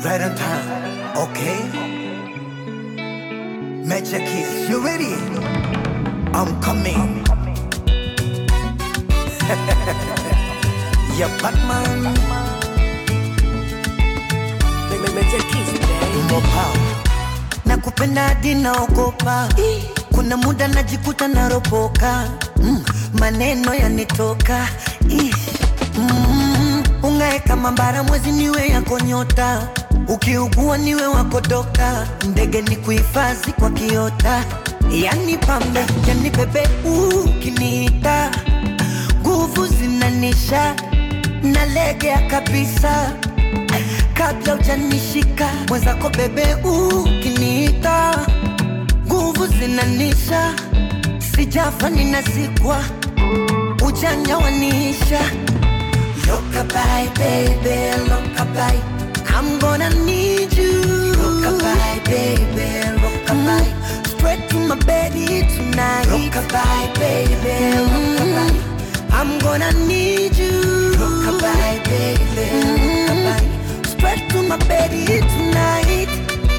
Right on time, okay? Major Keys, you ready? I'm coming. Yeah, Batman. Major Keys, baby. More power. Nakupenda hadi naogopa. Kuna muda najikuta naropoka. Maneno yanitoka. Ungae kama mbara mwezi niwe yako nyota. Ukiugua niwe wako dokta. Ndege ni kuhifadhi kwa kiota. Yani pambe, yani bebe ukiniita. Nguvu zinanisha, nalegea kabisa. Kabla hujanishika, mwenzako bebe ukiniita. Nguvu zinanisha, sijafa ninazikwa. Ujanja wanisha. Look-a-bye, baby, look-a-bye. I'm gonna need you. Look-a-bye, baby, look-a-bye. Straight to my bed tonight. Look-a-bye, baby, look-a-bye. I'm gonna need you. Look-a-bye, baby, look-a-bye. Straight to my bed tonight.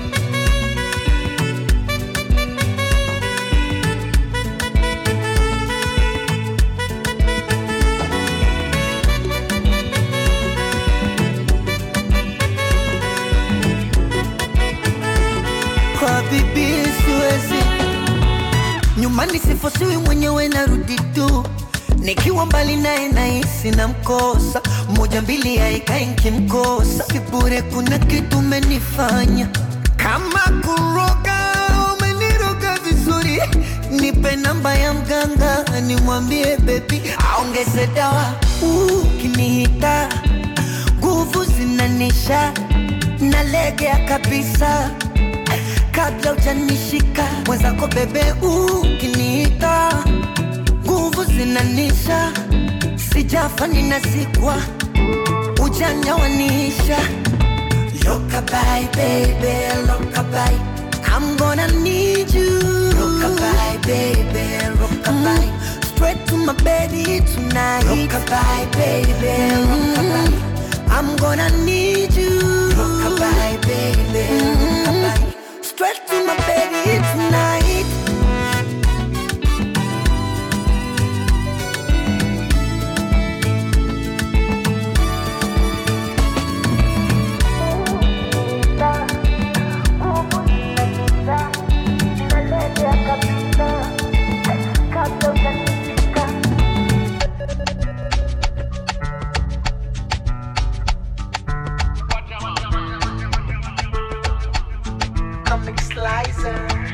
Kwa bibi siwezi, nyumbani sifosiwi mwenyewe narudi tu. Nikiwa mbali naye nahisi namkosa. Moja mbili haikai nikimkosa. Kibure kuna kitu umenifanya. Kama kuroga, umeniroga vizuri. Nipe namba ya mganga, nimwambie baby aongeze dawa. Ukinihita, nguvu zinanisha, nalegea kabisa. Kabla hujanishika, mwenzako bebe ukiniita. Nguvu zinanisha, sijafa ninazikwa. Ujanja wanisha. Look-a-bye, baby, look-a-bye. I'm gonna need you. Look-a-bye, baby, look-a-bye. Straight to my bed tonight. Look-a-bye, baby, look-a-bye. I'm gonna need you. Look-a-bye, baby, look-a-bye. Straight to my bed tonight. Comic Slicer.